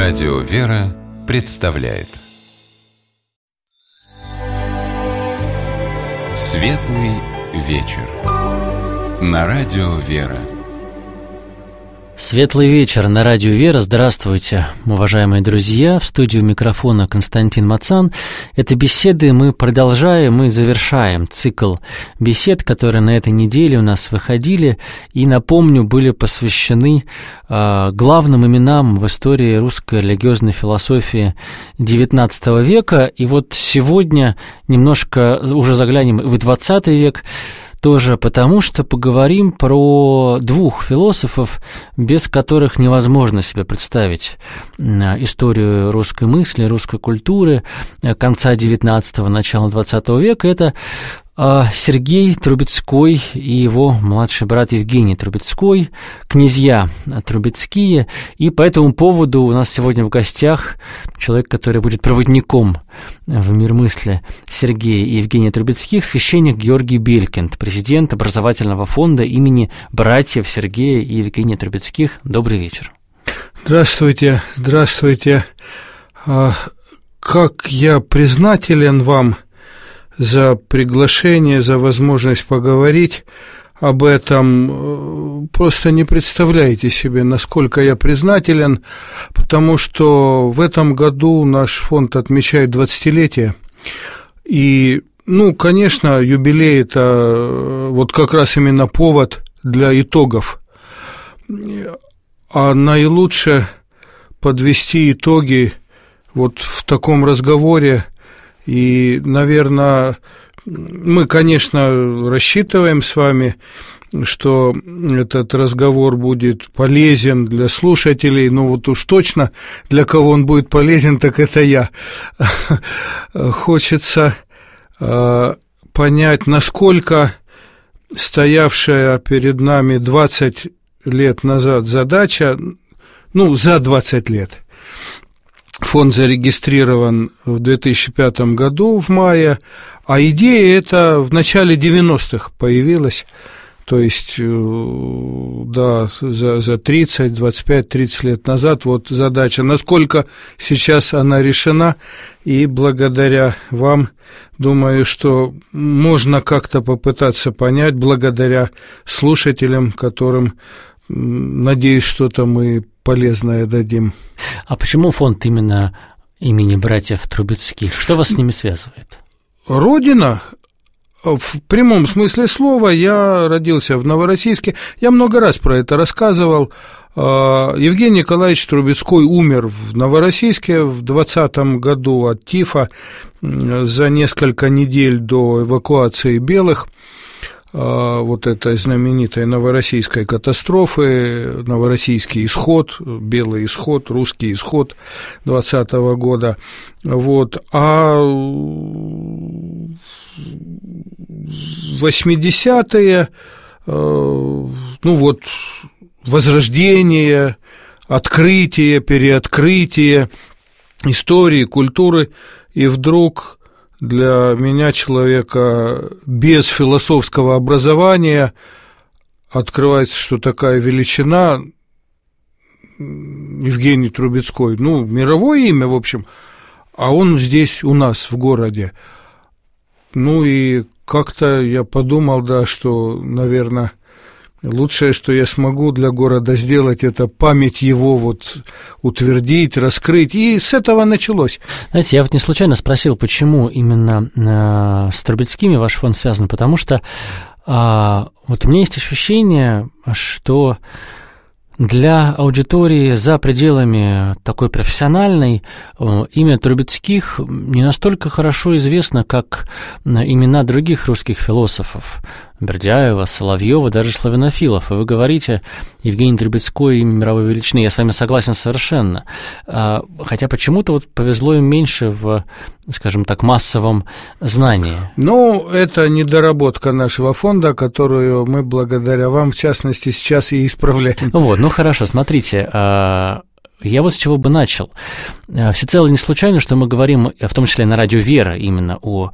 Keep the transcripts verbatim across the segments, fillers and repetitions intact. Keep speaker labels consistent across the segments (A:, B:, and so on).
A: Радио «Вера» представляет Светлый вечер на Радио «Вера».
B: Светлый вечер на Радио «Вера». Здравствуйте, уважаемые друзья. В студию микрофона Константин Мацан. Это беседы мы продолжаем, мы завершаем цикл бесед, которые на этой неделе у нас выходили. И, напомню, были посвящены э, главным именам в истории русской религиозной философии девятнадцатого века. И вот сегодня немножко уже заглянем в двадцатый век, тоже потому, что поговорим про двух философов, без которых невозможно себе представить историю русской мысли, русской культуры конца девятнадцатого, начала двадцатого века. Это Сергей Трубецкой и его младший брат Евгений Трубецкой, князья Трубецкие. И по этому поводу у нас сегодня в гостях человек, который будет проводником в мир мысли Сергея и Евгения Трубецких, священник Георгий Белькинд, президент образовательного фонда имени братьев Сергея и Евгения Трубецких. Добрый вечер.
C: Здравствуйте, здравствуйте. Как я признателен вам за приглашение, за возможность поговорить об этом. Просто не представляете себе, насколько я признателен, потому что в этом году наш фонд отмечает двадцатилетие. И, ну, конечно, юбилей – это вот как раз именно повод для итогов. А наилучше подвести итоги вот в таком разговоре. И, наверное, мы, конечно, рассчитываем с вами, что этот разговор будет полезен для слушателей, но вот уж точно для кого он будет полезен, так это я. Хочется понять, насколько стоявшая перед нами двадцать лет назад задача, ну, за двадцать лет, фонд зарегистрирован в две тысячи пятом году, в мае, а идея эта в начале девяностых появилась, то есть, да, за, за тридцать, двадцать пять, тридцать лет назад вот задача. Насколько сейчас она решена, и благодаря вам, думаю, что можно как-то попытаться понять, благодаря слушателям, которым, надеюсь, что-то мы полезное дадим.
B: А почему фонд именно имени братьев Трубецких? Что вас с ними связывает?
C: Родина. В прямом смысле слова. Я родился в Новороссийске. Я много раз про это рассказывал. Евгений Николаевич Трубецкой умер в Новороссийске в двадцатом году от тифа за несколько недель до эвакуации белых. Вот этой знаменитой новороссийской катастрофы, новороссийский исход, белый исход, русский исход двадцатого года. Вот. А восьмидесятые, ну вот, возрождение, открытие, переоткрытие истории, культуры, и вдруг для меня, человека без философского образования, открывается, что такая величина Евгений Трубецкой, ну, мировое имя, в общем, а он здесь у нас, в городе. Ну, и как-то я подумал, да, что, наверное, лучшее, что я смогу для города сделать, это память его вот утвердить, раскрыть, и с этого началось.
B: Знаете, я вот не случайно спросил, почему именно э, с Трубецкими ваш фонд связан, потому что э, вот у меня есть ощущение, что для аудитории за пределами такой профессиональной имя Трубецких не настолько хорошо известно, как имена других русских философов. Бердяева, Соловьева, даже славянофилов. И вы говорите, Евгений Трубецкой, имя мировой величины. Я с вами согласен совершенно. Хотя почему-то вот повезло им меньше в, скажем так, массовом знании.
C: Ну, это недоработка нашего фонда, которую мы благодаря вам, в частности, сейчас и исправляем.
B: Вот, ну хорошо, смотрите. Я вот с чего бы начал. Всецело не случайно, что мы говорим, в том числе на радио «Вера», именно о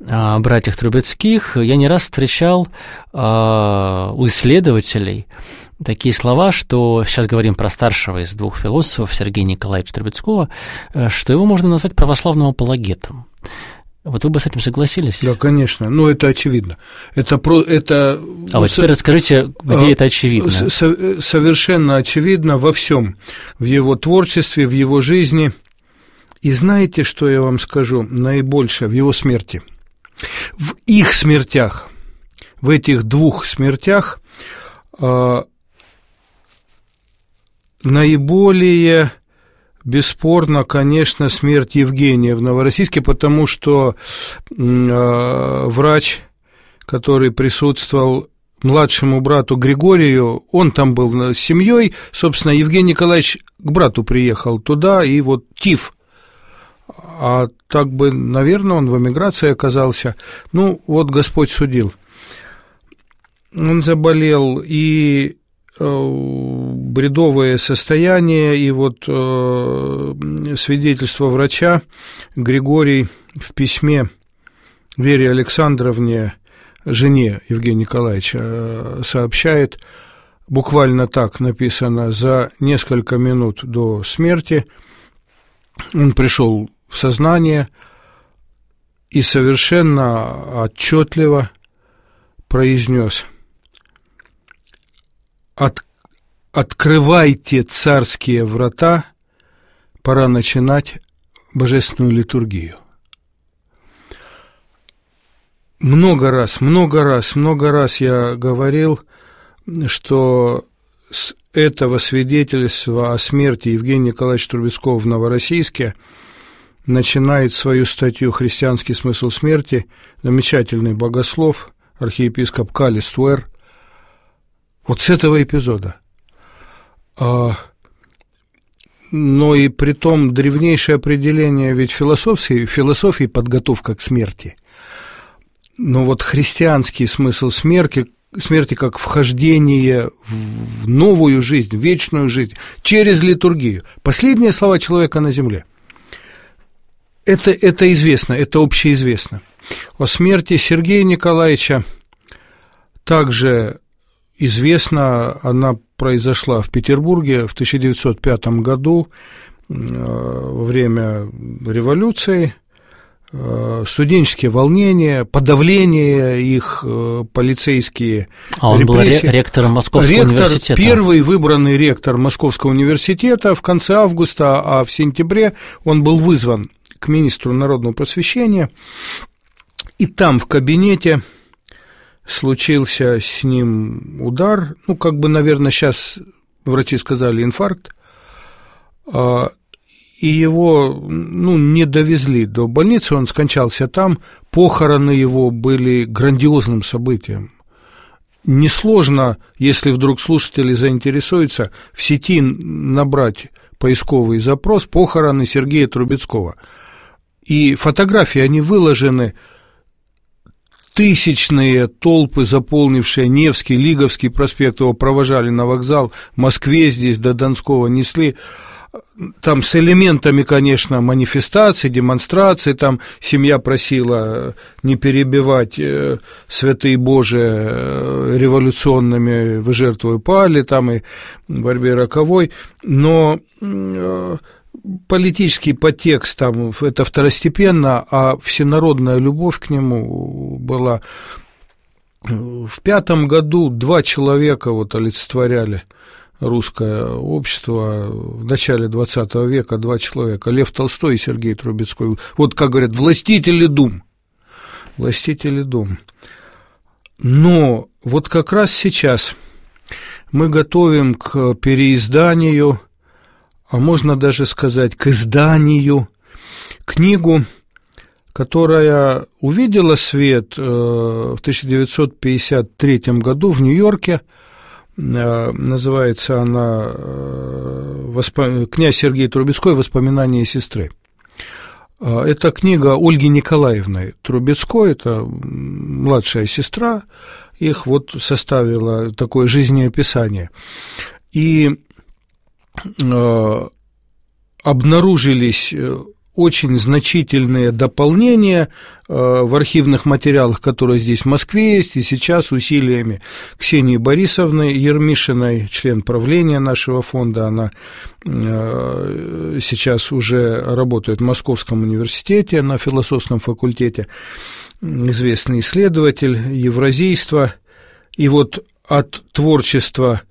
B: братьях Трубецких. Я не раз встречал у исследователей такие слова, что сейчас говорим про старшего из двух философов Сергея Николаевича Трубецкого, что его можно назвать православным апологетом. Вот вы бы с этим согласились?
C: Да, конечно. Ну, это очевидно. Это про... это...
B: А вот теперь расскажите, где а, это очевидно.
C: Со- совершенно очевидно во всем. В его творчестве, в его жизни. И знаете, что я вам скажу? Наибольшее в его смерти. В их смертях, в этих двух смертях э, наиболее... Бесспорно, конечно, смерть Евгения в Новороссийске, потому что э, врач, который присутствовал младшему брату Григорию, он там был с семьей, собственно, Евгений Николаевич к брату приехал туда, и вот тиф, а так бы, наверное, он в эмиграции оказался, ну, вот Господь судил. Он заболел, и бредовое состояние, и вот э, свидетельство врача Григорий в письме Вере Александровне, жене Евгения Николаевича, сообщает, буквально так написано: за несколько минут до смерти он пришел в сознание и совершенно отчетливо произнес: От, открывайте царские врата, пора начинать божественную литургию. Много раз, много раз, много раз я говорил, что с этого свидетельства о смерти Евгения Николаевича Трубецкого в Новороссийске начинает свою статью «Христианский смысл смерти» замечательный богослов, архиепископ Калист Уэр. Вот с этого эпизода. А, но и при том древнейшее определение ведь философии, философии подготовка к смерти. Но вот христианский смысл смерти, смерти как вхождение в новую жизнь, в вечную жизнь, через литургию. Последние слова человека на земле. Это, это известно, это общеизвестно. О смерти Сергея Николаевича также известно, она произошла в Петербурге в тысяча девятьсот пятом году во время революции, студенческие волнения, подавление их, полицейские
B: а он
C: репрессии.
B: Был ректором Московского
C: ректор,
B: университета. Первый
C: выбранный ректор Московского университета в конце августа, а в сентябре он был вызван к министру народного просвещения, и там в кабинете случился с ним удар, ну, как бы, наверное, сейчас врачи сказали инфаркт, и его, ну, не довезли до больницы, он скончался там, похороны его были грандиозным событием. Несложно, если вдруг слушатели заинтересуются, в сети набрать поисковый запрос «Похороны Сергея Трубецкого». И фотографии, они выложены, тысячные толпы, заполнившие Невский, Лиговский проспект, его провожали на вокзал, в Москве здесь до Донского несли, там с элементами, конечно, манифестации, демонстрации, там семья просила не перебивать святые Божии революционными, вы жертвой пали, там и в борьбе роковой, но политический подтекст там, это второстепенно, а всенародная любовь к нему была. В пятом году два человека вот олицетворяли русское общество, в начале двадцатого века два человека, Лев Толстой и Сергей Трубецкой. Вот, как говорят, властители дум. Властители дум. Но вот как раз сейчас мы готовим к переизданию, а можно даже сказать, к изданию, книгу, которая увидела свет в тысяча девятьсот пятьдесят третьем году в Нью-Йорке. Называется она «Князь Сергей Трубецкой. Воспоминания сестры». Это книга Ольги Николаевны Трубецкой, это младшая сестра, их вот составила такое жизнеописание. И обнаружились очень значительные дополнения в архивных материалах, которые здесь в Москве есть, и сейчас усилиями Ксении Борисовны Ермишиной, член правления нашего фонда, она сейчас уже работает в Московском университете на философском факультете, известный исследователь евразийства, и вот от творчества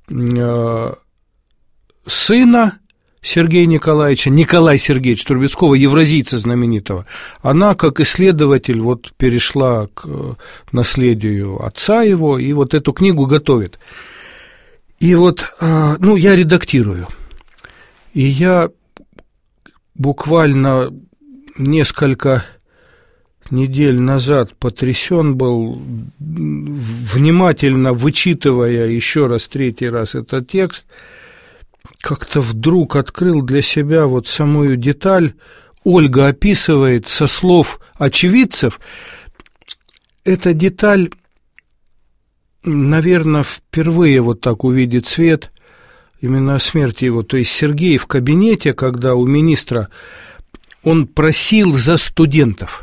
C: сына Сергея Николаевича, Николая Сергеевича Трубецкого, евразийца знаменитого, она, как исследователь, вот перешла к наследию отца его, и вот эту книгу готовит. И вот, ну, я редактирую, и я буквально несколько недель назад потрясен был, внимательно вычитывая еще раз, третий раз этот текст, как-то вдруг открыл для себя вот самую деталь. Ольга описывает со слов очевидцев. Эта деталь, наверное, впервые вот так увидит свет именно о смерти его. То есть Сергей в кабинете, когда у министра, он просил за студентов,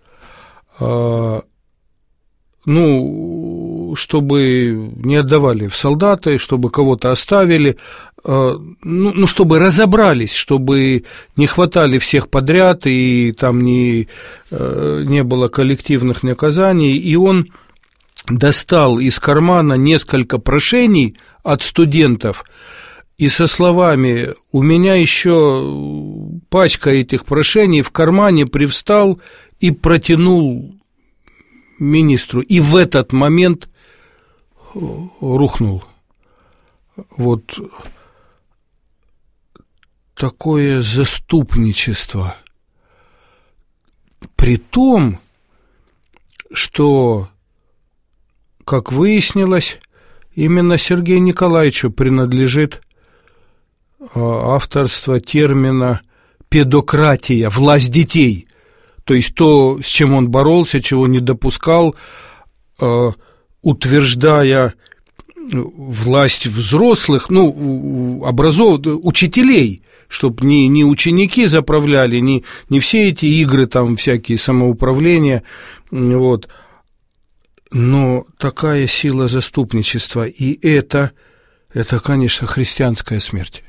C: ну, чтобы не отдавали в солдаты, чтобы кого-то оставили, ну, ну, чтобы разобрались, чтобы не хватали всех подряд, и там не, не было коллективных наказаний, и он достал из кармана несколько прошений от студентов, и со словами «у меня еще пачка этих прошений» в кармане привстал и протянул министру, и в этот момент рухнул. Вот такое заступничество. При том, что, как выяснилось, именно Сергею Николаевичу принадлежит авторство термина «педократия», власть детей. То есть то, с чем он боролся, чего не допускал, утверждая власть взрослых, ну, образов... учителей, чтобы не, не ученики заправляли, не, не все эти игры, там, всякие самоуправления, вот. Но такая сила заступничества, и это, это, конечно, христианская смерть.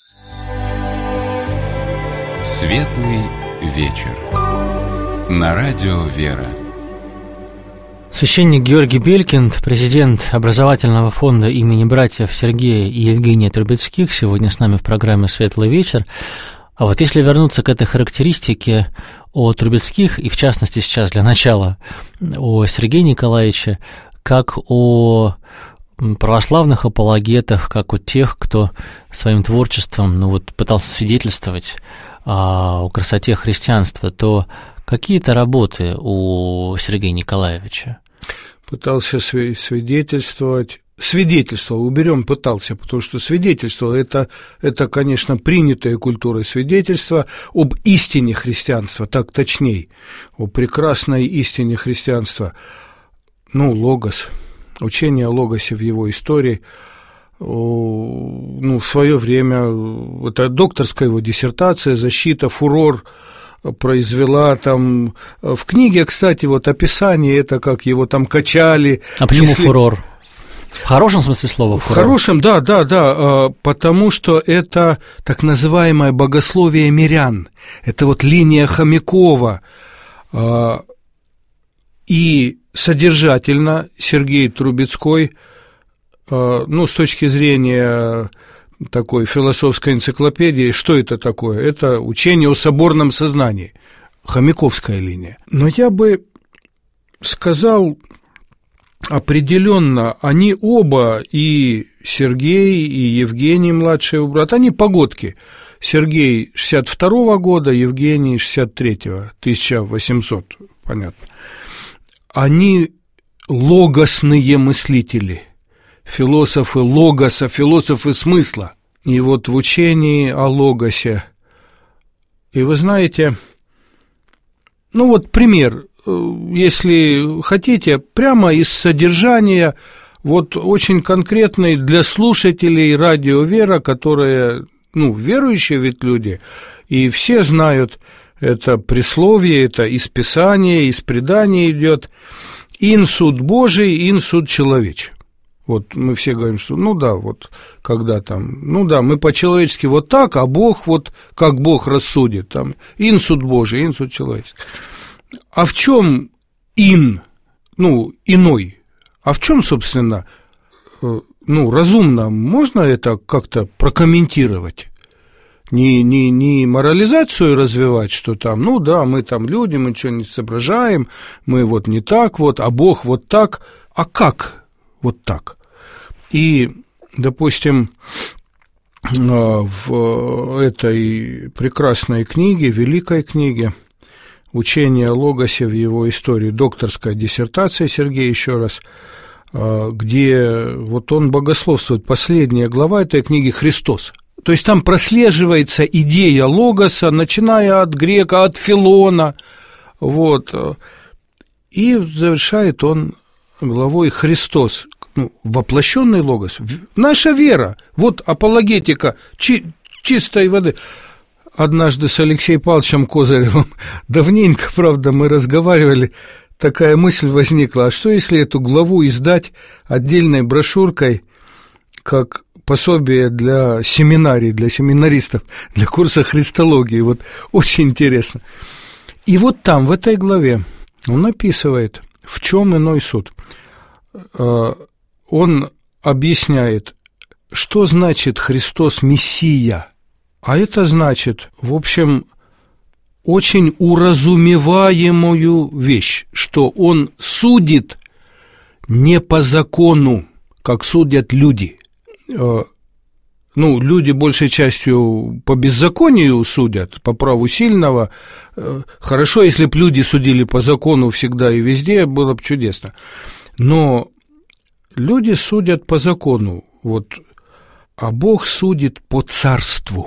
A: Светлый вечер. На радио «Вера».
B: Священник Георгий Белькинд, президент образовательного фонда имени братьев Сергея и Евгения Трубецких, сегодня с нами в программе «Светлый вечер». А вот если вернуться к этой характеристике о Трубецких, и в частности сейчас для начала о Сергее Николаевиче, как о православных апологетах, как о тех, кто своим творчеством, ну вот, пытался свидетельствовать о красоте христианства, то какие-то работы у Сергея Николаевича?
C: Пытался свидетельствовать, свидетельствовал, уберем пытался, потому что свидетельствовал, это, это, конечно, принятая культурой свидетельство об истине христианства, так точней, о прекрасной истине христианства, ну, логос, учение о логосе в его истории, ну, в свое время, это докторская его диссертация, защита, фурор произвела там, в книге, кстати, вот описание, это как его там качали.
B: А почему несли... фурор? В хорошем смысле слова?
C: В хорошем, да, да, да, потому что это так называемое богословие мирян, это вот линия Хомякова, и содержательно Сергей Трубецкой, ну, с точки зрения такой философской энциклопедии, что это такое? Это учение о соборном сознании, хомяковская линия. Но я бы сказал определенно, они оба, и Сергей, и Евгений, младший его брат, они погодки. Сергей шестьдесят второго года, Евгений шестьдесят третьего, тысяча восемьсот, понятно. Они логосные мыслители, философы логоса, философы смысла. И вот в учении о логосе, и вы знаете, ну вот пример, если хотите, прямо из содержания, вот очень конкретный для слушателей радио «Вера», которые, ну, верующие ведь люди, и все знают это присловие, это из Писания, из предания идет. «Ин суд Божий, ин суд человечий». Вот мы все говорим, что ну да, вот когда там, ну да, мы по-человечески вот так, а Бог вот как Бог рассудит, там, ин суд Божий, ин суд человеческий. А в чем ин, ну, иной? А в чем, собственно, ну, разумно можно это как-то прокомментировать? Не, не, не морализацию развивать, что там, ну да, мы там люди, мы ничего не соображаем, мы вот не так вот, а Бог вот так, а как? Вот так. И, допустим, в этой прекрасной книге, великой книге «Учение о Логосе в его истории», докторская диссертация Сергея, еще раз, где вот он богословствует, последняя глава этой книги «Христос». То есть там прослеживается идея Логоса, начиная от грека, от Филона, вот, и завершает он главой «Христос», ну, воплощенный Логос, наша вера, вот апологетика чи, чистой воды. Однажды с Алексеем Павловичем Козыревым, давненько, правда, мы разговаривали, такая мысль возникла, а что если эту главу издать отдельной брошюркой, как пособие для семинарий, для семинаристов, для курса христологии, вот очень интересно. И вот там, в этой главе, он описывает, в чем иной суд. Он объясняет, что значит Христос Мессия. А это значит, в общем, очень уразумеваемую вещь, что он судит не по закону, как судят люди. Ну, люди большей частью по беззаконию судят, по праву сильного. Хорошо, если бы люди судили по закону всегда и везде, было бы чудесно. Но люди судят по закону, вот, а Бог судит по царству.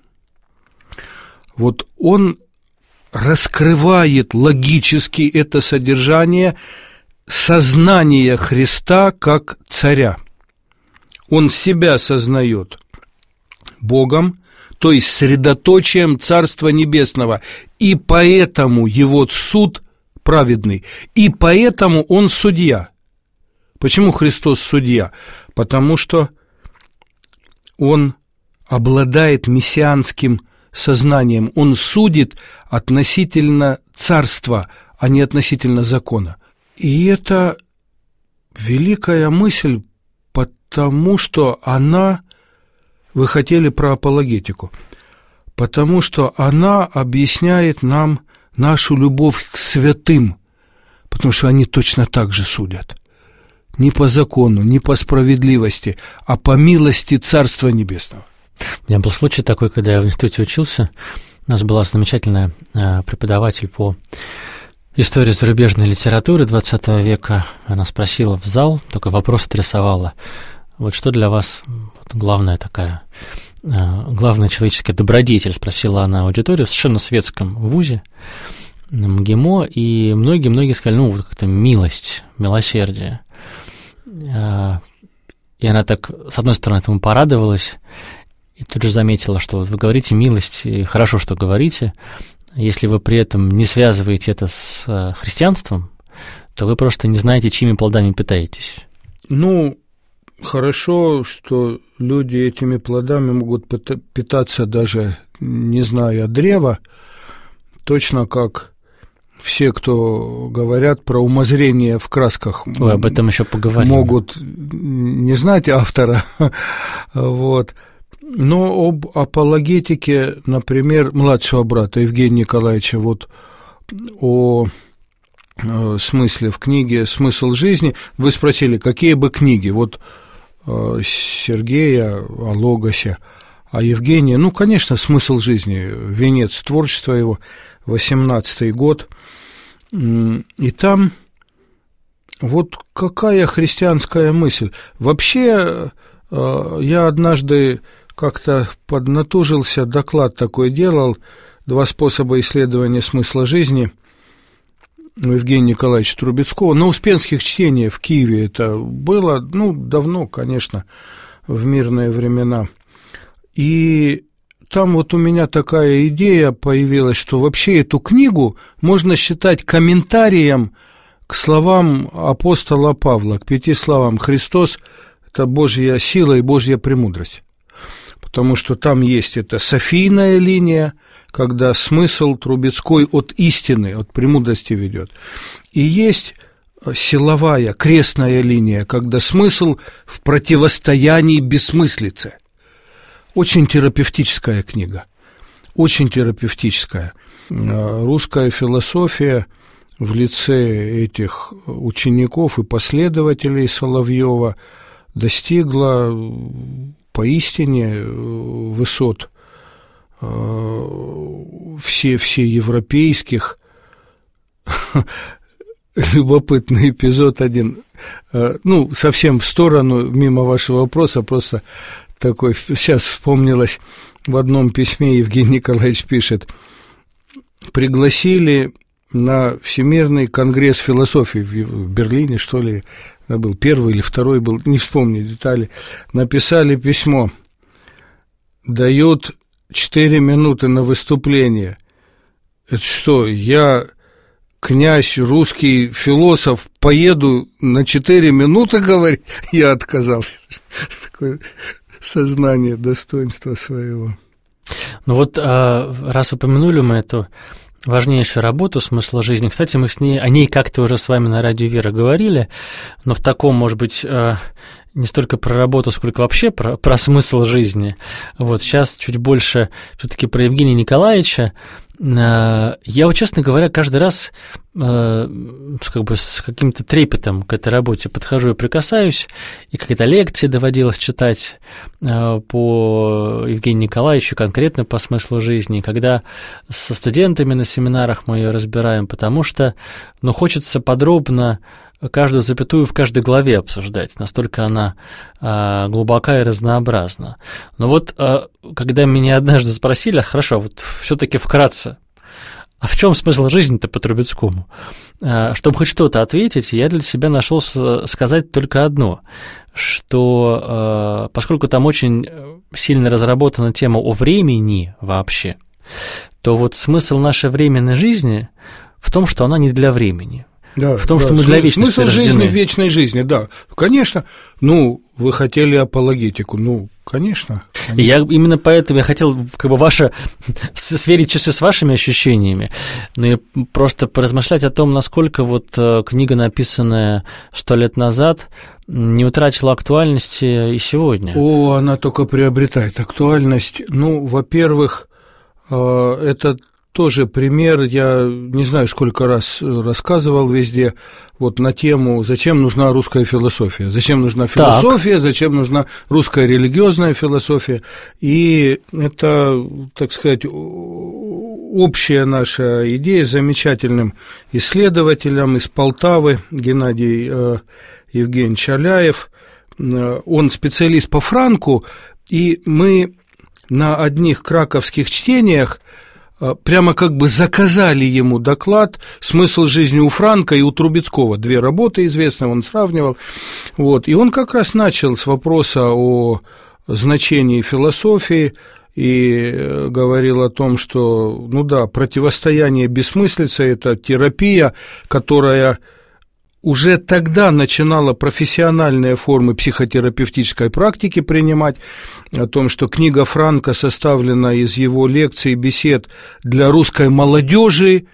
C: Вот он раскрывает логически это содержание сознания Христа как царя. Он себя сознает Богом, то есть средоточием Царства Небесного, и поэтому его суд праведный, и поэтому он судья. Почему Христос судья? Потому что он обладает мессианским сознанием, он судит относительно царства, а не относительно закона. И это великая мысль, потому что она, вы хотели про апологетику, потому что она объясняет нам нашу любовь к святым, потому что они точно так же судят. Не по закону, не по справедливости, а по милости Царства Небесного.
B: У меня был случай такой, когда я в институте учился, у нас была замечательная преподаватель по истории зарубежной литературы двадцатого века. Она спросила в зал, такой вопрос адресовала. Вот что для вас главная такая, главная человеческая добродетель, спросила она аудиторию в совершенно светском вузе, МГИМО, и многие-многие сказали, ну, вот как-то милость, милосердие. И она так, с одной стороны, этому порадовалась, и тут же заметила, что вы говорите милость, и хорошо, что говорите. Если вы при этом не связываете это с христианством, то вы просто не знаете, чьими плодами питаетесь.
C: Ну, хорошо, что люди этими плодами могут питаться даже не зная древа, точно как все, кто говорят про умозрение в красках,
B: Ой, об этом еще поговорим.
C: Могут не знать автора, вот. Но об апологетике, например, младшего брата Евгения Николаевича, вот о смысле в книге «Смысл жизни», вы спросили, какие бы книги, вот Сергея о Логосе, а Евгения, ну, конечно, «Смысл жизни», венец творчества его, восемнадцатый год, и там вот какая христианская мысль. Вообще, я однажды как-то поднатужился, доклад такой делал, два способа исследования смысла жизни у Евгения Николаевича Трубецкого, на Успенских чтениях в Киеве это было, ну, давно, конечно, в мирные времена. И там вот у меня такая идея появилась, что вообще эту книгу можно считать комментарием к словам апостола Павла, к пяти словам: «Христос – это Божья сила и Божья премудрость». Потому что там есть эта софийная линия, когда смысл Трубецкой от истины, от премудрости ведет. И есть силовая, крестная линия, когда смысл в противостоянии бессмыслице. Очень терапевтическая книга, очень терапевтическая. Русская философия в лице этих учеников и последователей Соловьева достигла поистине высот все, все европейских. Любопытный эпизод один, ну, совсем в сторону, мимо вашего вопроса, просто такой, сейчас вспомнилось, в одном письме Евгений Николаевич пишет: пригласили на Всемирный конгресс философии в Берлине, что ли, был первый или второй был, не вспомню детали, написали письмо, дают четыре минуты на выступление. Это что, я, князь, русский философ, поеду на четыре минуты говорить? Я отказался. Такое сознание достоинства своего.
B: Ну вот, раз упомянули мы эту важнейшую работу «Смысл жизни», кстати, мы с ней, о ней как-то уже с вами на радио Вера говорили, но в таком, может быть, не столько про работу, сколько вообще про, про смысл жизни. Вот сейчас чуть больше все-таки про Евгения Николаевича. Я, вот, честно говоря, каждый раз как бы с каким-то трепетом к этой работе подхожу и прикасаюсь, и какие-то лекции доводилось читать по Евгению Николаевичу, конкретно по смыслу жизни, когда со студентами на семинарах мы ее разбираем, потому что, ну, хочется подробно каждую запятую в каждой главе обсуждать, настолько она а, глубока и разнообразна. Но вот, а, когда меня однажды спросили: хорошо, вот все-таки вкратце, а в чем смысл жизни-то по Трубецкому? А, чтобы хоть что-то ответить, я для себя нашел сказать только одно, что а, поскольку там очень сильно разработана тема о времени вообще, то вот смысл нашей временной жизни в том, что она не для времени.
C: Да,
B: в том,
C: да,
B: что мы для вечности
C: смысл
B: рождены.
C: Жизни в вечной жизни, да. Конечно, ну, вы хотели апологетику, ну, конечно. конечно.
B: Я именно поэтому я хотел как бы ваше, сверить часы с вашими ощущениями, но и просто поразмышлять о том, насколько вот книга, написанная сто лет назад, не утратила актуальности и сегодня.
C: О, она только приобретает актуальность. Ну, во-первых, это тоже пример, я не знаю, сколько раз рассказывал везде, вот на тему, зачем нужна русская философия, зачем нужна философия, так. зачем нужна русская религиозная философия, и это, так сказать, общая наша идея с замечательным исследователем из Полтавы, Геннадий э, Евгеньевич Аляев, он специалист по Франку, и мы на одних краковских чтениях прямо как бы заказали ему доклад «Смысл жизни у Франка и у Трубецкого». Две работы известные, он сравнивал. Вот. И он как раз начал с вопроса о значении философии и говорил о том, что, ну да, противостояние бессмыслице – это терапия, которая уже тогда начинала профессиональные формы психотерапевтической практики принимать, о том, что книга Франка составлена из его лекций и бесед для русской молодежи,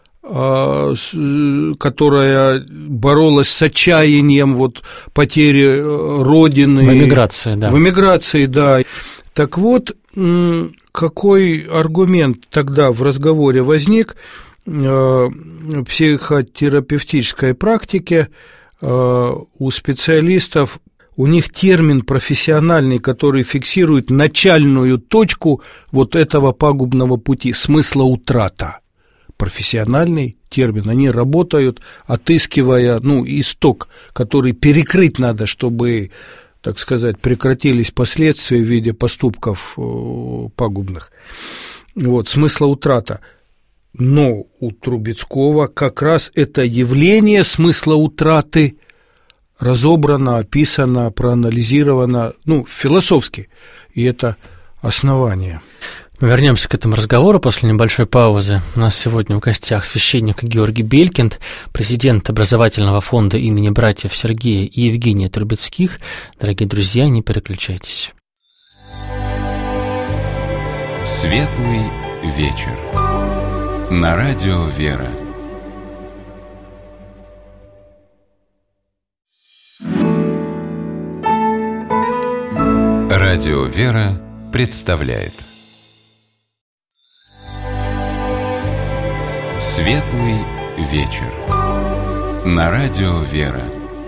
C: которая боролась с отчаянием вот, потери родины.
B: В эмиграции, да.
C: В эмиграции, да. Так вот, какой аргумент тогда в разговоре возник в психотерапевтической практике у специалистов, у них термин профессиональный, который фиксирует начальную точку вот этого пагубного пути, смысла утрата. Профессиональный термин, они работают, отыскивая, ну, исток, который перекрыть надо, чтобы, так сказать, прекратились последствия в виде поступков пагубных. Вот, смысла утрата. Но у Трубецкого как раз это явление смысла утраты разобрано, описано, проанализировано, ну, философски, и это основание.
B: Вернемся к этому разговору после небольшой паузы. У нас сегодня в гостях священник Георгий Белькинд, президент образовательного фонда имени братьев Сергея и Евгения Трубецких. Дорогие друзья, не переключайтесь.
A: Светлый вечер. На радио «Вера». Радио «Вера» представляет Светлый вечер. На радио «Вера».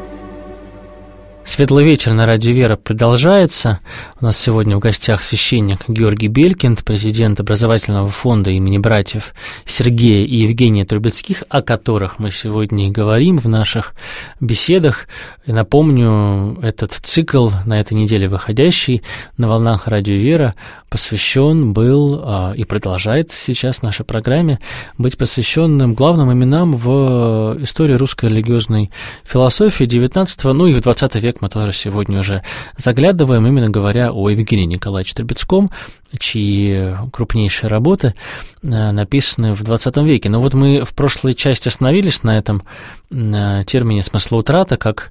B: Светлый вечер на радио «Вера» продолжается. У нас сегодня в гостях священник Георгий Белькинд, президент образовательного фонда имени братьев Сергея и Евгения Трубецких, о которых мы сегодня и говорим в наших беседах. И напомню, этот цикл на этой неделе выходящий на волнах радио «Вера» посвящен был и продолжает сейчас в нашей программе быть посвященным главным именам в истории русской религиозной философии девятнадцатого, ну и в двадцатый век мы тоже сегодня уже заглядываем, именно говоря о Евгении Николаевиче Трубецком, чьи крупнейшие работы написаны в двадцатом веке. Но вот мы в прошлой части остановились на этом термине смыслоутрата как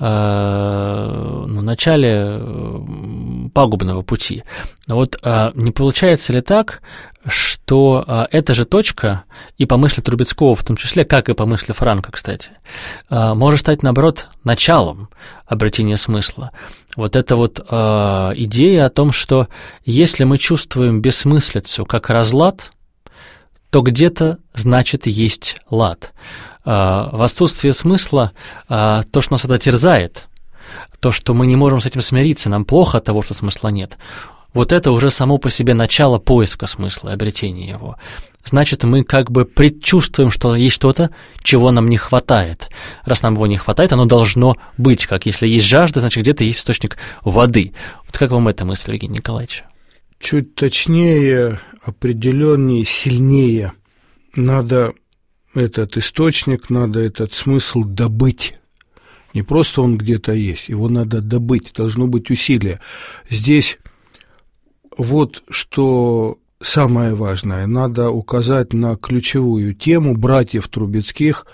B: на начале пагубного пути. Вот не получается ли так, что а, эта же точка и по мысли Трубецкого, в том числе, как и по мысли Франка, кстати, а, может стать, наоборот, началом обретения смысла. Вот эта вот а, идея о том, что если мы чувствуем бессмыслицу как разлад, то где-то, значит, есть лад. А, в отсутствии смысла а, то, что нас это терзает, то, что мы не можем с этим смириться, нам плохо от того, что смысла нет, вот это уже само по себе начало поиска смысла и обретения его. Значит, мы как бы предчувствуем, что есть что-то, чего нам не хватает. Раз нам его не хватает, оно должно быть, как если есть жажда, значит, где-то есть источник воды. Вот как вам эта мысль, Евгений Николаевич?
C: Чуть точнее, определеннее, сильнее. Надо этот источник, надо этот смысл добыть. Не просто он где-то есть, его надо добыть, должно быть усилие. Здесь вот что самое важное, надо указать на ключевую тему братьев Трубецких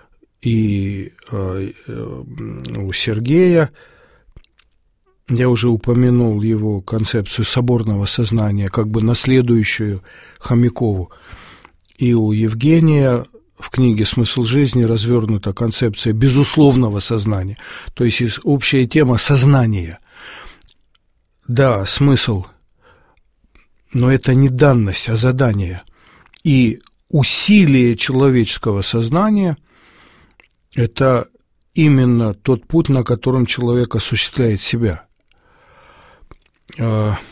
C: и э, у Сергея. Я уже упомянул его концепцию соборного сознания, как бы наследующую Хомякову. И у Евгения в книге «Смысл жизни» развернута концепция безусловного сознания, то есть общая тема сознания. Да, смысл, но это не данность, а задание. И усилие человеческого сознания – это именно тот путь, на котором человек осуществляет себя. И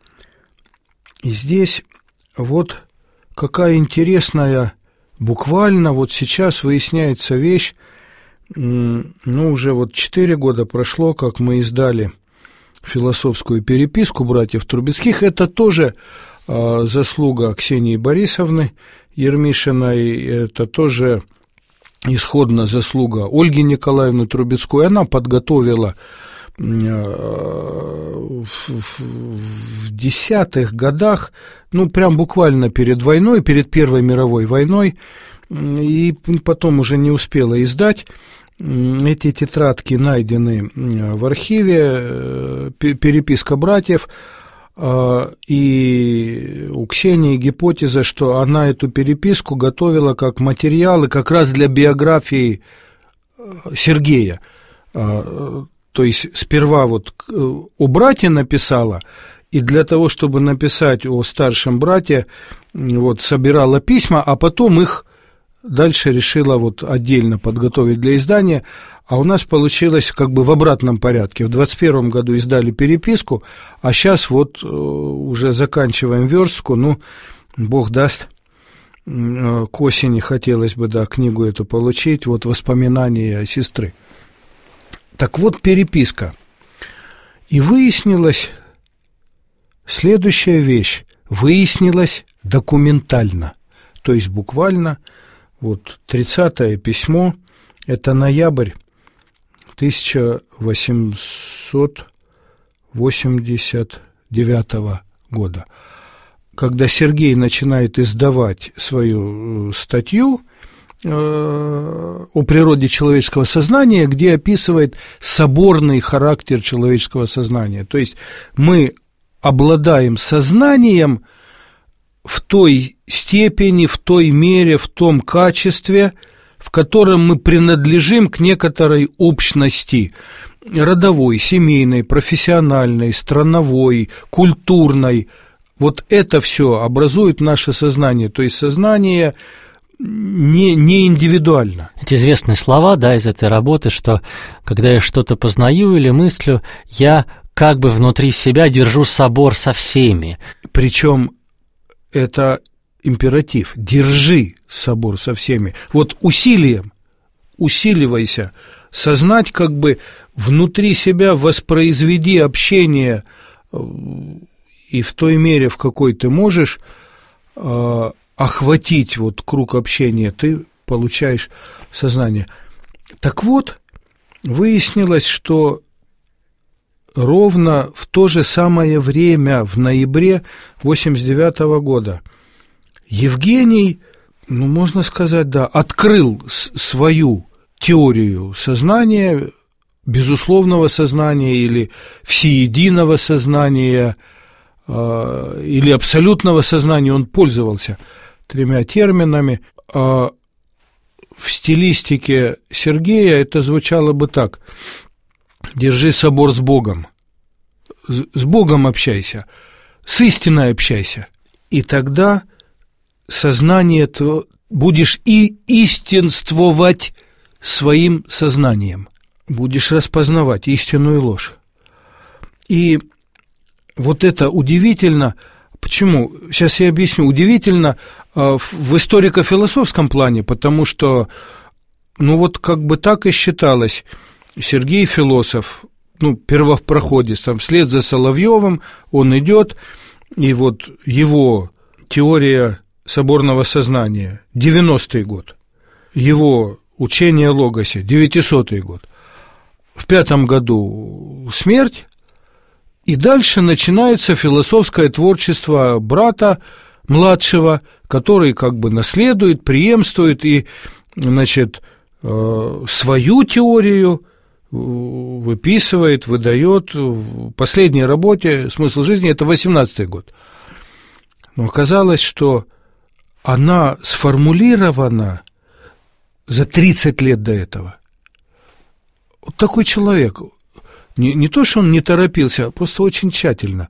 C: здесь вот какая интересная, буквально вот сейчас выясняется вещь, ну, уже вот четыре года прошло, как мы издали философскую переписку братьев Трубецких. Это тоже э, заслуга Ксении Борисовны Ермишиной, это тоже исходно заслуга Ольги Николаевны Трубецкой. Она подготовила э, в, в, в десятых годах, ну, прям буквально перед войной, перед Первой мировой войной, и потом уже не успела издать. Эти тетрадки найдены в архиве, переписка братьев, и у Ксении гипотеза, что она эту переписку готовила как материалы как раз для биографии Сергея. То есть сперва вот о брате написала, и для того, чтобы написать о старшем брате, вот собирала письма, а потом их дальше решила вот отдельно подготовить для издания, а у нас получилось как бы в обратном порядке. В двадцать первом году издали переписку, а сейчас вот уже заканчиваем верстку, ну, Бог даст, к осени хотелось бы, да, книгу эту получить, вот воспоминания сестры. Так вот, переписка. И выяснилась следующая вещь, выяснилась документально, то есть буквально. Вот тридцатое письмо, это ноябрь тысяча восемьсот восемьдесят девятого года. когда Сергей начинает издавать свою статью о природе человеческого сознания, где описывает соборный характер человеческого сознания. То есть мы обладаем сознанием в той степени, в той мере, в том качестве, в котором мы принадлежим к некоторой общности родовой, семейной, профессиональной, страновой, культурной. Вот это все образует наше сознание, то есть сознание не, не индивидуально.
B: Эти известные слова, да, из этой работы, что когда я что-то познаю или мыслю, я как бы внутри себя держу собор со всеми.
C: Причем это императив. Держи собор со всеми. Вот усилием, усиливайся, сознать как бы внутри себя, воспроизведи общение и в той мере, в какой ты можешь охватить вот круг общения, ты получаешь сознание. Так вот, выяснилось, что ровно в то же самое время, в ноябре восемьдесят девятого года, Евгений, ну, можно сказать, да, открыл свою теорию сознания, безусловного сознания или всеединого сознания, э, или абсолютного сознания. Он пользовался тремя терминами. А в стилистике Сергея это звучало бы так: держи собор с Богом, с Богом общайся, с истиной общайся, и тогда сознание твое, будешь и истинствовать своим сознанием, будешь распознавать истину и ложь. И вот это удивительно. Почему? Сейчас я объясню. Удивительно в историко-философском плане, потому что, ну вот как бы так и считалось. Сергей философ, ну, первопроходец, там, вслед за Соловьевым он идет, и вот его теория соборного сознания, девяностый год, его учение о логосе, девятисотый год, в пятом году смерть, и дальше начинается философское творчество брата младшего, который как бы наследует, преемствует и, значит, свою теорию выписывает, выдает. В последней работе «Смысл жизни» это восемнадцатый год. Но оказалось, что она сформулирована за тридцать лет до этого. Вот такой человек. Не, не то, что он не торопился, а просто очень тщательно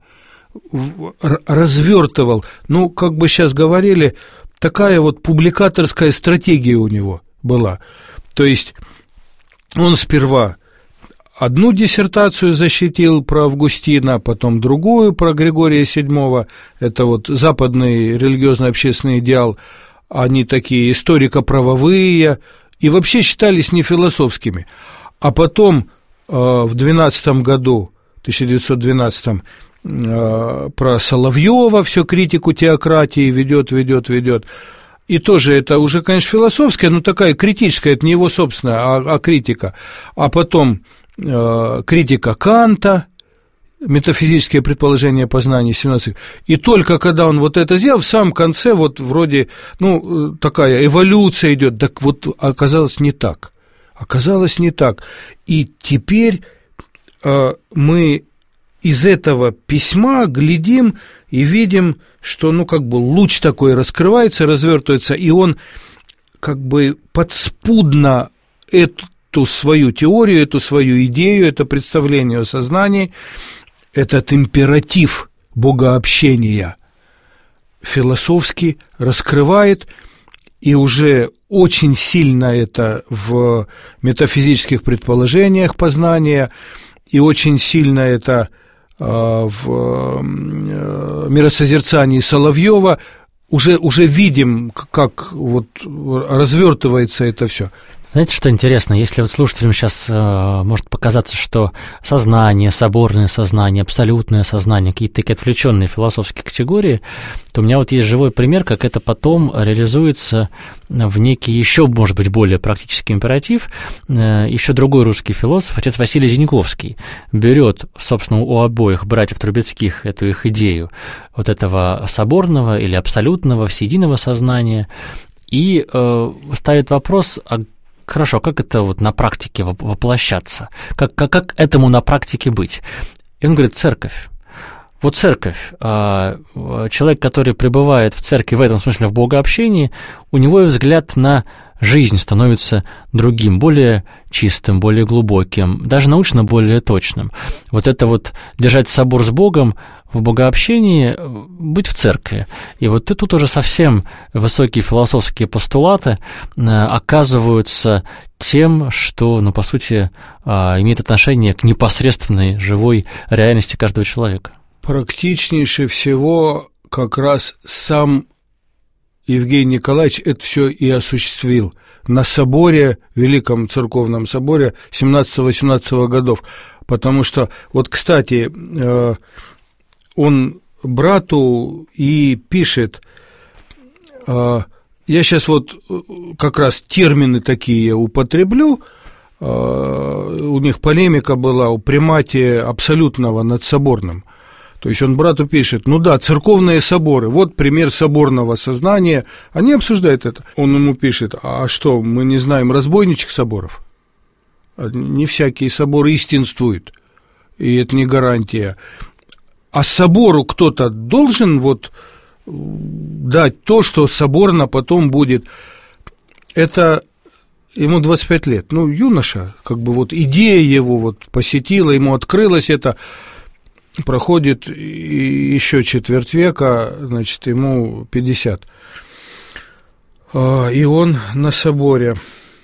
C: развертывал. Ну, как бы сейчас говорили, такая вот публикаторская стратегия у него была. То есть он сперва одну диссертацию защитил про Августина, потом другую про Григория седьмого. Это вот западный религиозно-общественный идеал. Они такие историко-правовые и вообще считались не философскими. А потом в двенадцатом году, тысяча девятьсот двенадцатом, про Соловьева всю критику теократии ведет, ведет, ведет. И тоже это уже, конечно, философская, но такая критическая, это не его собственная, а, а критика. А потом э, критика Канта, метафизические предположения познания, семнадцатый. И только когда он вот это сделал, в самом конце вот вроде, ну, такая эволюция идет, так вот оказалось не так. Оказалось не так. И теперь э, мы из этого письма глядим и видим, что, ну, как бы луч такой раскрывается, развертывается, и он как бы подспудно эту свою теорию, эту свою идею, это представление о сознании, этот императив богообщения философски раскрывает, и уже очень сильно это в метафизических предположениях познания, и очень сильно это в миросозерцании Соловьева, уже, уже видим, как вот развертывается это все.
B: Знаете, что интересно? Если вот слушателям сейчас э, может показаться, что сознание, соборное сознание, абсолютное сознание, какие-то такие отвлеченные философские категории, то у меня вот есть живой пример, как это потом реализуется в некий еще, может быть, более практический императив. Э, еще другой русский философ, отец Василий Зиньковский, берет, собственно, у обоих братьев Трубецких эту их идею вот этого соборного или абсолютного, всеединого сознания и э, ставит вопрос, а хорошо, как это вот на практике воплощаться? Как, как, как этому на практике быть? И он говорит, церковь. Вот церковь, человек, который пребывает в церкви, в этом смысле в богообщении, у него взгляд на жизнь становится другим, более чистым, более глубоким, даже научно более точным. Вот это вот держать собор с Богом в богообщении, быть в церкви. И вот и тут уже совсем высокие философские постулаты оказываются тем, что, ну, по сути, имеет отношение к непосредственной живой реальности каждого человека.
C: Практичнейше всего как раз сам Евгений Николаевич это все и осуществил на соборе, Великом Церковном соборе семнадцатого-восемнадцатого годов. Потому что, вот, кстати, он брату и пишет, я сейчас вот как раз термины такие употреблю, у них полемика была о примате абсолютного над соборным. То есть он брату пишет, ну да, церковные соборы, вот пример соборного сознания, они обсуждают это. Он ему пишет, а что, мы не знаем разбойничьих соборов? Не всякие соборы истинствуют, и это не гарантия. А собору кто-то должен вот дать то, что соборно потом будет. Это ему двадцать пять лет, ну, юноша, как бы вот идея его вот посетила, ему открылось это. Проходит еще четверть века, значит, ему пятьдесят. И он на соборе,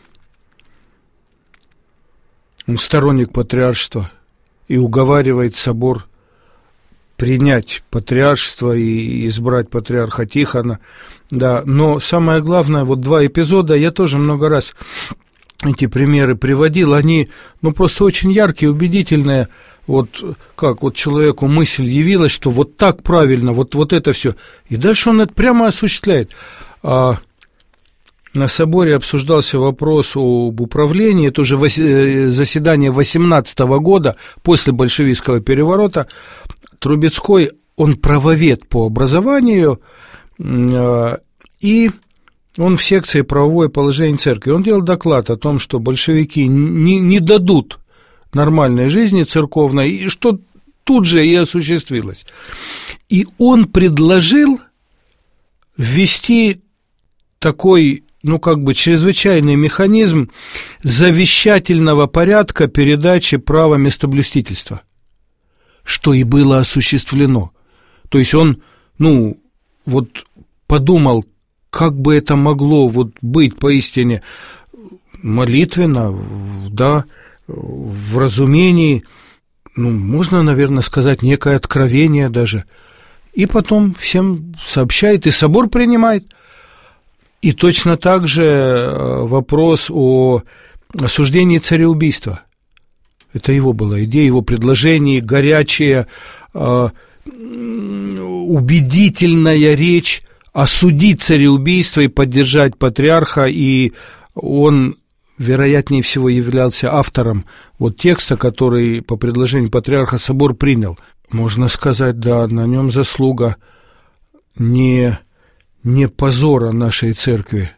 C: он сторонник патриаршества и уговаривает собор принять патриаршество и избрать патриарха Тихона. Да, но самое главное, вот два эпизода, я тоже много раз эти примеры приводил, они, ну, просто очень яркие, убедительные. Вот как вот человеку мысль явилась, что вот так правильно, вот, вот это все. И дальше он это прямо осуществляет. А на соборе обсуждался вопрос об управлении. Это уже заседание восемнадцатого года, после большевистского переворота. Трубецкой, он правовед по образованию, и он в секции «Правовое положение церкви». Он делал доклад о том, что большевики не, не дадут нормальной жизни церковной, и что тут же и осуществилось. И он предложил ввести такой, ну, как бы чрезвычайный механизм завещательного порядка передачи права местоблюстительства, что и было осуществлено. То есть он, ну, вот подумал, как бы это могло вот быть поистине молитвенно, да, в разумении, ну, можно, наверное, сказать, некое откровение даже. И потом всем сообщает, и собор принимает. И точно так же вопрос о осуждении цареубийства. Это его была идея, его предложение, горячая, убедительная речь осудить цареубийство и поддержать патриарха, и он, вероятнее всего, являлся автором вот текста, который по предложению патриарха собор принял. Можно сказать, да, на нем заслуга не, не позора нашей церкви.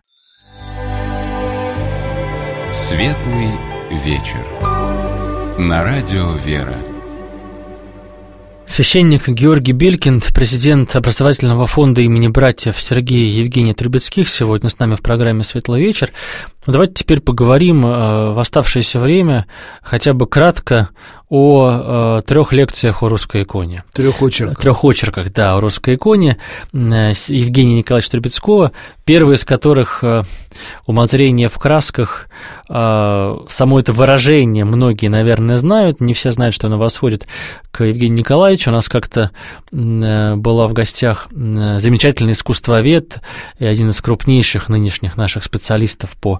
A: Светлый вечер. На радио «Вера».
B: Священник Георгий Белькинд, президент образовательного фонда имени братьев Сергея и Евгения Трубецких, сегодня с нами в программе «Светлый вечер». Давайте теперь поговорим в оставшееся время хотя бы кратко о трех лекциях о русской иконе.
C: Трех очерках.
B: Трех очерках, да, о русской иконе Евгения Николаевича Трубецкого, первый из которых «Умозрение в красках». Само это выражение многие, наверное, знают, не все знают, что оно восходит к Евгению Николаевичу. У нас как-то была в гостях замечательный искусствовед и один из крупнейших нынешних наших специалистов по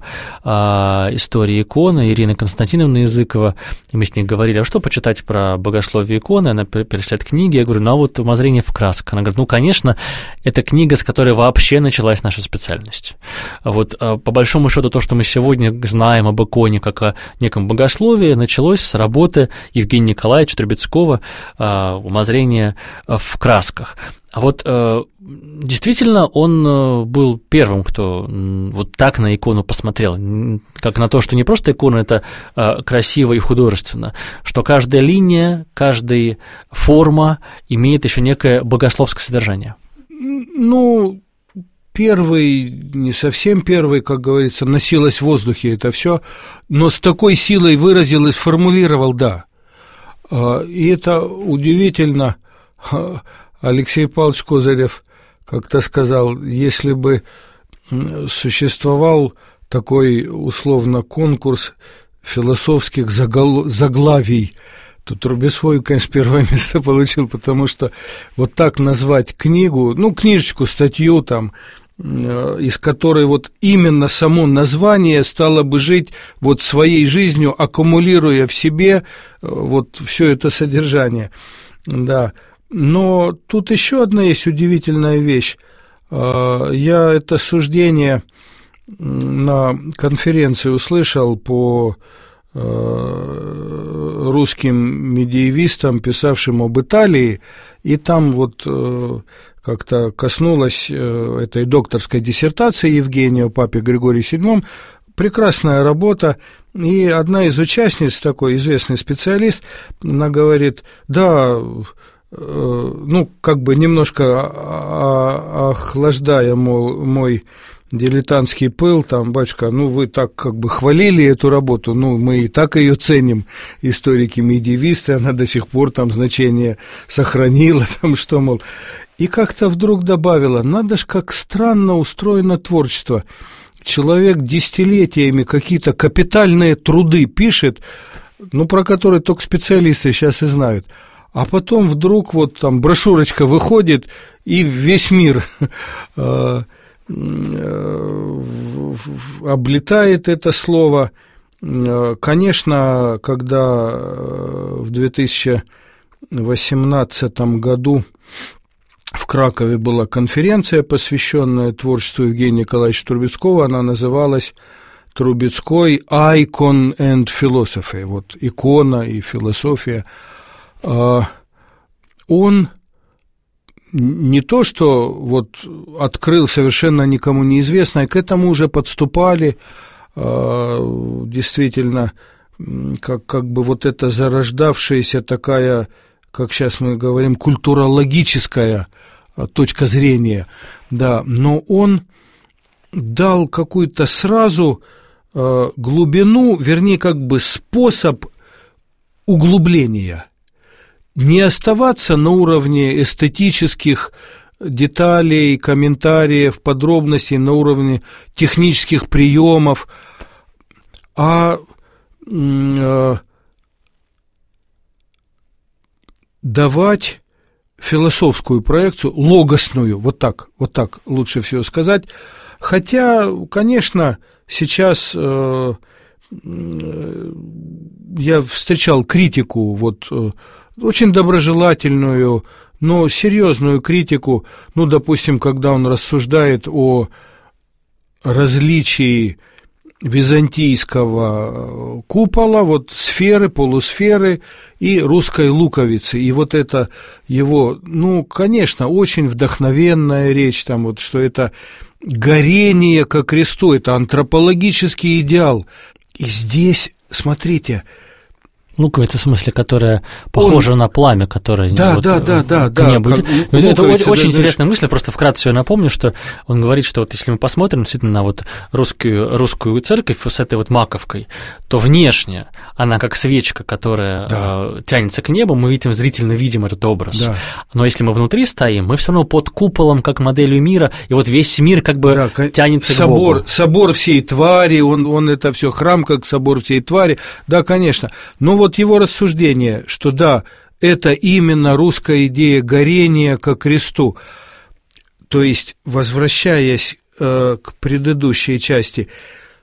B: а, истории иконы, Ирина Константиновна Языкова, и мы с ней говорили, а что почитать про богословие иконы, она перечитает книги, я говорю, ну а вот «Умозрение в красках». Она говорит, ну, конечно, это книга, с которой вообще началась наша специальность. Вот, по большому счету, то, что мы сегодня знаем об иконе как о неком богословии, началось с работы Евгения Николаевича Трубецкого «Умозрение в красках». А вот действительно он был первым, кто вот так на икону посмотрел, как на то, что не просто икона – это красиво и художественно, что каждая линия, каждая форма имеет еще некое богословское содержание.
C: Ну, первый, не совсем первый, как говорится, носилось в воздухе это все, но с такой силой выразил и сформулировал, да. И это удивительно. Алексей Павлович Козырев как-то сказал, если бы существовал такой условно конкурс философских загол... заглавий, то Трубецкой, конечно, первое место получил, потому что вот так назвать книгу, ну, книжечку, статью там, из которой вот именно само название стало бы жить вот своей жизнью, аккумулируя в себе вот все это содержание, да. Но тут еще одна есть удивительная вещь. Я это суждение на конференции услышал по русским медиевистам, писавшим об Италии, и там вот как-то коснулась этой докторской диссертации Евгения о папе Григории седьмом, прекрасная работа, и одна из участниц, такой известный специалист, она говорит, да, ну, как бы немножко охлаждая, мол, мой дилетантский пыл, там, батюшка, ну, вы так как бы хвалили эту работу, ну, мы и так ее ценим, историки-медиевисты, она до сих пор там значение сохранила, там, что, мол, и как-то вдруг добавила, надо ж, как странно устроено творчество, человек десятилетиями какие-то капитальные труды пишет, ну, про которые только специалисты сейчас и знают, а потом вдруг вот там брошюрочка выходит, и весь мир облетает это слово. Конечно, когда в две тысячи восемнадцатом году в Кракове была конференция, посвященная творчеству Евгения Николаевича Трубецкого, она называлась «Трубецкой Icon and Philosophy», вот икона и философия. Он не то, что вот открыл совершенно никому неизвестное, к этому уже подступали действительно как, как бы вот эта зарождавшаяся такая, как сейчас мы говорим, культурологическая точка зрения, да, но он дал какую-то сразу глубину, вернее, как бы способ углубления. Не оставаться на уровне эстетических деталей, комментариев, подробностей, на уровне технических приемов, а э, давать философскую проекцию, логосную, вот так, вот так лучше всего сказать. Хотя, конечно, сейчас э, э, я встречал критику, вот, э, очень доброжелательную, но серьезную критику, ну, допустим, когда он рассуждает о различии византийского купола, вот сферы, полусферы и русской луковицы, и вот это его, ну, конечно, очень вдохновенная речь, там вот, что это горение ко кресту, это антропологический идеал, и здесь, смотрите,
B: луковица, в смысле, которая похожа он... на пламя, которое
C: да,
B: вот,
C: да, да, да,
B: к небу.
C: Да,
B: как,
C: это
B: луковица, очень
C: да,
B: интересная
C: да.
B: мысль, просто вкратце я напомню, что он говорит, что вот если мы посмотрим действительно на вот русскую, русскую церковь с этой вот маковкой, то внешне она как свечка, которая да. э, тянется к небу, мы видим, зрительно видим этот образ. Да. Но если мы внутри стоим, мы все равно под куполом, как моделью мира, и вот весь мир как бы да, тянется
C: собор,
B: к Богу.
C: Собор всей твари, он, он это все храм, как собор всей твари, да, конечно. Но вот его рассуждение, что да, это именно русская идея горения ко кресту. То есть, возвращаясь э, к предыдущей части,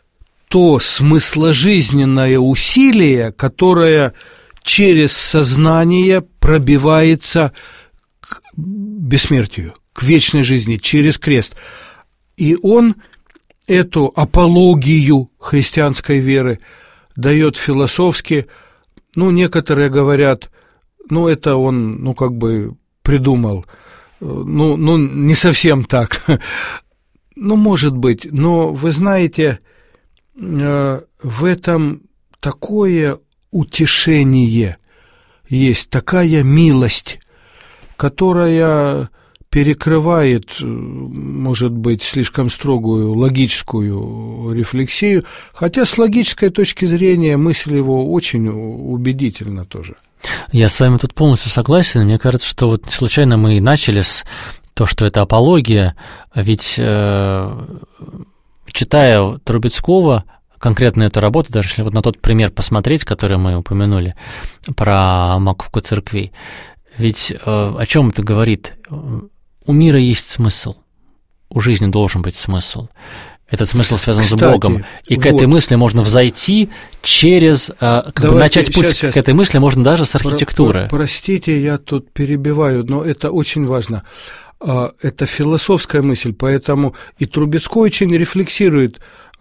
C: то смысложизненное усилие, которое через сознание пробивается к бессмертию, к вечной жизни, через крест. И он эту апологию христианской веры дает философски. Ну, некоторые говорят, ну, это он, ну, как бы придумал. Ну, ну не совсем так. Ну, может быть, но вы знаете, в этом такое утешение есть, такая милость, которая перекрывает, может быть, слишком строгую логическую рефлексию, хотя с логической точки зрения мысль его очень убедительна тоже. Я с вами тут полностью согласен. Мне кажется, что вот случайно мы и начали с того, что это апология, ведь э, читая Трубецкого, конкретно эту работу, даже если вот на тот пример посмотреть, который мы упомянули про маковку церквей, ведь э, о чем это говорит? У мира есть смысл, у жизни должен быть смысл. Этот смысл связан Кстати, с Богом, и вот. К этой мысли можно взойти через, как Давайте, бы начать путь сейчас, сейчас. К этой мысли можно даже с архитектуры. Про, про, простите, я тут перебиваю, но это очень важно. Это философская мысль, поэтому и Трубецкой очень рефлексирует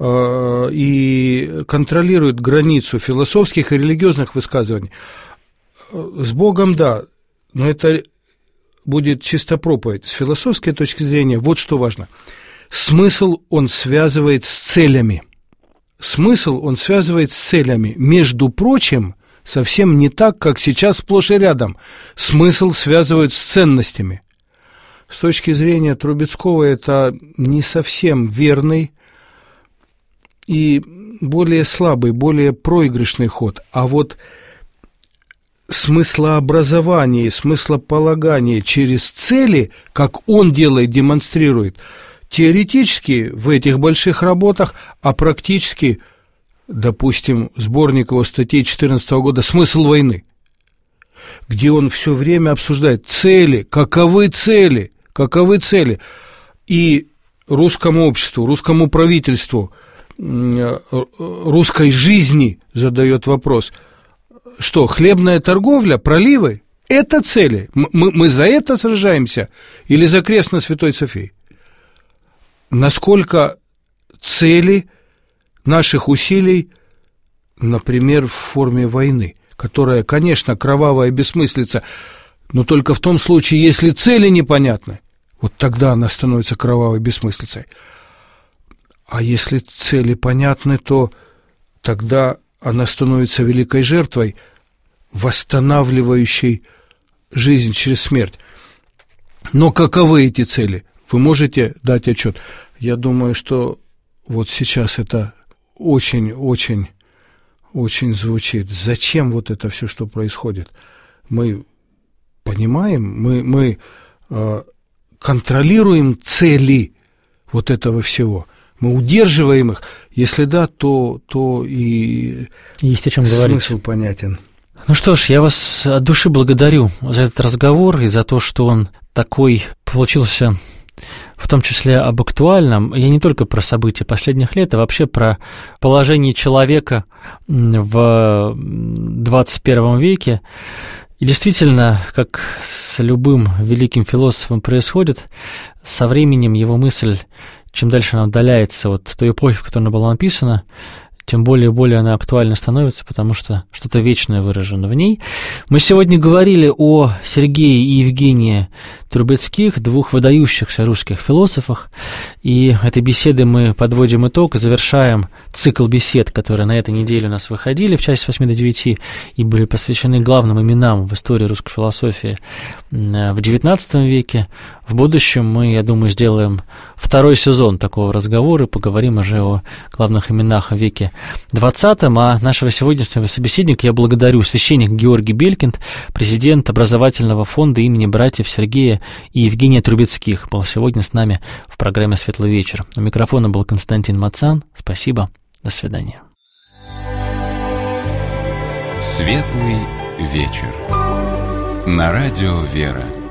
C: и контролирует границу философских и религиозных высказываний. С Богом, да, но это будет чисто проповедь. С философской точки зрения вот что важно. Смысл он связывает с целями. Смысл он связывает с целями. Между прочим, совсем не так, как сейчас сплошь и рядом. Смысл связывают с ценностями. С точки зрения Трубецкого это не совсем верный и более слабый, более проигрышный ход. А вот смыслообразование, смыслополагание через цели, как он делает, демонстрирует, теоретически в этих больших работах, а практически, допустим, сборник его статей две тысячи четырнадцатого года «Смысл войны», где он все время обсуждает цели, каковы цели, каковы цели, и русскому обществу, русскому правительству, русской жизни задает вопрос, что хлебная торговля, проливы – это цели, мы, мы за это сражаемся или за крест на Святой Софии? Насколько цели наших усилий, например, в форме войны, которая, конечно, кровавая бессмыслица, но только в том случае, если цели непонятны, вот тогда она становится кровавой бессмыслицей. А если цели понятны, то тогда она становится великой жертвой, восстанавливающей жизнь через смерть. Но каковы эти цели? Вы можете дать отчет? Я думаю, что вот сейчас это очень-очень, очень звучит. Зачем вот это все, что происходит? Мы понимаем, мы, мы э, контролируем цели вот этого всего. Мы удерживаем их. Если да, то, то и есть о чем смысл говорить. Понятен. Ну что ж, я вас от души благодарю за этот разговор и за то, что он такой получился, в том числе об актуальном. Я не только про события последних лет, а вообще про положение человека в двадцать первом веке. И действительно, как с любым великим философом происходит, со временем его мысль, чем дальше она удаляется от той эпохи, в которой она была написана, тем более и более она актуальна становится, потому что что-то вечное выражено в ней. Мы сегодня говорили о Сергее и Евгении Трубецких, двух выдающихся русских философах, и этой беседы мы подводим итог, завершаем цикл бесед, которые на этой неделе у нас выходили в часе с восьми до девяти и были посвящены главным именам в истории русской философии в девятнадцатом веке. В будущем мы, я думаю, сделаем второй сезон такого разговора и поговорим уже о главных именах в веке двадцатом. А нашего сегодняшнего собеседника я благодарю. Священник Георгий Белькинд, президент образовательного фонда имени братьев Сергея и Евгения Трубецких, был сегодня с нами в программе «Светлый вечер». У микрофона был Константин Мацан. Спасибо. До свидания.
A: «Светлый вечер» на радио «Вера».